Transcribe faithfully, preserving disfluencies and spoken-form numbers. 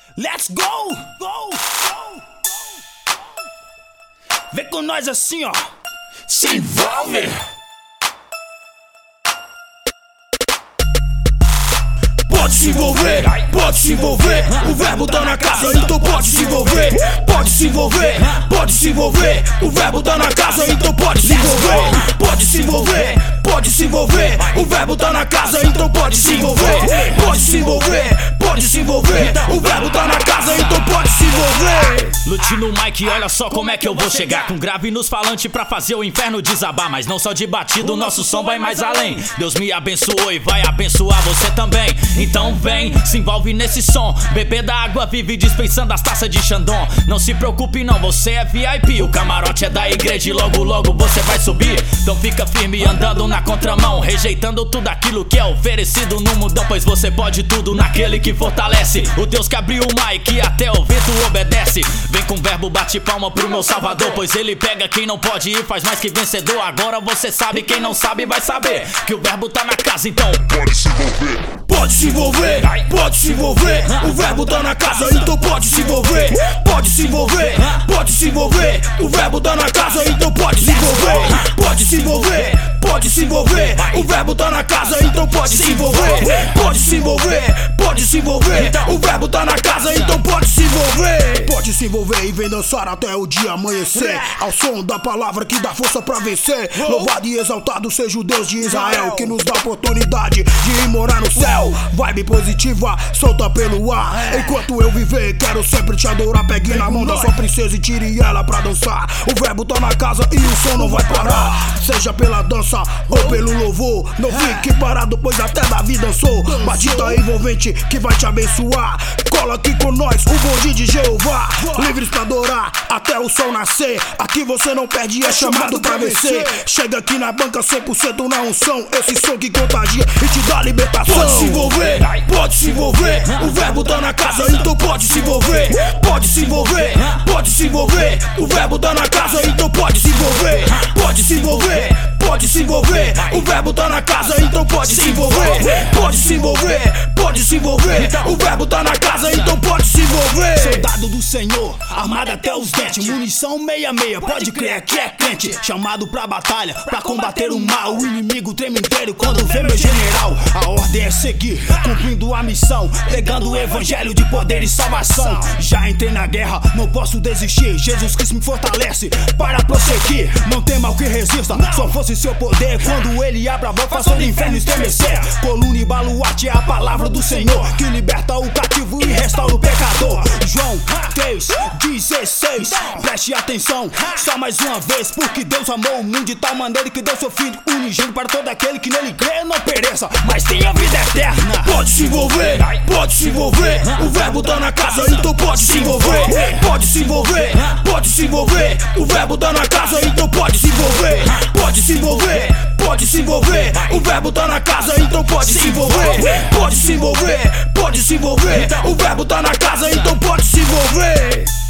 Let's go! Go! Go! Vem com nós assim, ó. Se envolve! Pode se envolver, pode se envolver. O verbo tá na casa, então pode se envolver. Pode se envolver, pode se envolver. O verbo tá na casa, então pode se envolver. Pode se envolver, pode se envolver. O verbo tá na casa, então pode se envolver. Pode se envolver, pode se envolver. O verbo tá na casa, então pode se envolver. Lute no mic, olha só como é que eu vou chegar. Com grave nos falantes pra fazer o inferno desabar. Mas não só de batido, o nosso som vai mais além. Deus me abençoou e vai abençoar você também. Então vem, se envolve nesse som. Bebê da água vive dispensando as taças de Xandão. Não se preocupe não, você é V I P. O camarote é da igreja e logo logo você vai subir. Então fica firme andando na contramão, rejeitando tudo aquilo que é oferecido no mundão. Pois você pode tudo naquele que fortalece. O Deus que abriu o mic e até o vento obedece. Vem com verbo, bate palma pro meu salvador. Pois ele pega quem não pode e faz mais que vencedor. Agora você sabe, quem não sabe vai saber que o verbo tá na casa, então pode se envolver. Pode se envolver, pode se envolver. O verbo tá na casa, então pode se envolver. Pode se envolver, pode se envolver. O verbo tá na casa, então pode se envolver. Pode se envolver, pode se envolver. O verbo tá na casa, então pode se envolver. Pode se envolver, pode se envolver. O verbo tá na casa, então pode se envolver. Pode se envolver e vem dançar até o dia amanhecer, ao som da palavra que dá força pra vencer. Louvado e exaltado seja o Deus de Israel, que nos dá oportunidade de ir morar no céu. Vibe positiva, solta pelo ar. Enquanto eu viver, quero sempre te adorar. Pegue na mão da sua princesa e tire ela pra dançar. O verbo tá na casa e o som não vai parar. Seja pela dança ou pelo louvor, não fique parado, pois até Davi dançou. Batida envolvente que vai te abençoar. Cola aqui com nós, o bonde de Jeová. Livres pra adorar até o sol nascer. Aqui você não perde, é chamado pra vencer. Chega aqui na banca cem por cento na unção. Esse som que contagia e te dá libertação. Pode se envolver, pode se envolver. O verbo tá na casa, então pode se envolver. Pode se envolver, pode se envolver. O verbo tá na casa, então pode se envolver. Pode se envolver, pode se envolver. O verbo tá na casa, então pode se envolver. Pode se envolver, pode se envolver. O verbo tá na casa, então pode se envolver. Soldado do Senhor, armado até os dentes, munição meia meia, pode crer que é crente. Chamado pra batalha, pra combater o mal. O inimigo treme inteiro quando vê meu general. A ordem é seguir, cumprindo a missão, pregando o evangelho de poder e salvação. Já entrei na guerra, não posso desistir. Jesus Cristo me fortalece para prosseguir. Não tem mal que resista, só fosse seu poder. Quando ele abre a boca, faz todo o inferno estremecer. Coluna e baluarte é a palavra do Senhor, que liberta o cativo e restaura o pecador. João três, dezesseis, preste atenção, só mais uma vez. Porque Deus amou o mundo de tal maneira que deu seu filho unigênito para todo aquele que nele crê não pereça, mas tenha vida eterna. Pode se envolver, pode se envolver. O verbo tá na casa, então pode se envolver. Pode se envolver, pode se envolver. O verbo tá na casa, então pode se envolver. Pode se envolver, pode se envolver. O verbo tá na casa, então pode se envolver. Pode se envolver, pode se envolver. O verbo tá na casa, então pode se envolver.